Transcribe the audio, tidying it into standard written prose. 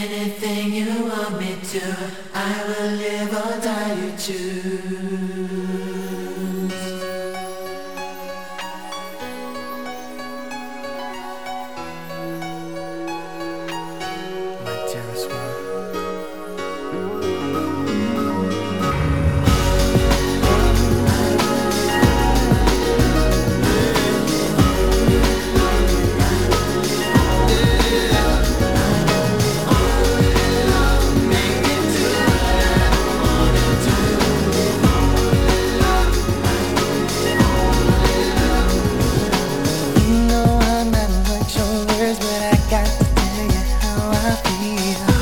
Anything you want me to, I will live or die, you choose. My dearest one. You know I'm not much on words, but I got to tell you how I feel.